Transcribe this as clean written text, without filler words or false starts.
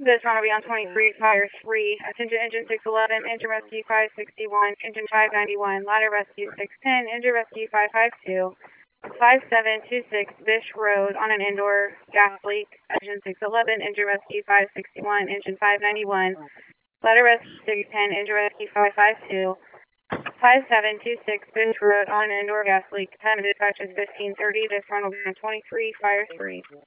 This run will be on 23, fire 3. Attention engine 611, engine rescue 561, engine 591, ladder rescue 610, engine rescue 552, 5726 Bish Road on an indoor gas leak. Engine 611, engine rescue 561, engine 591, ladder rescue 610, engine rescue 552, 5726 Bish Road on an indoor gas leak. Time of dispatch is 15:30. This run will be on 23, fire 3.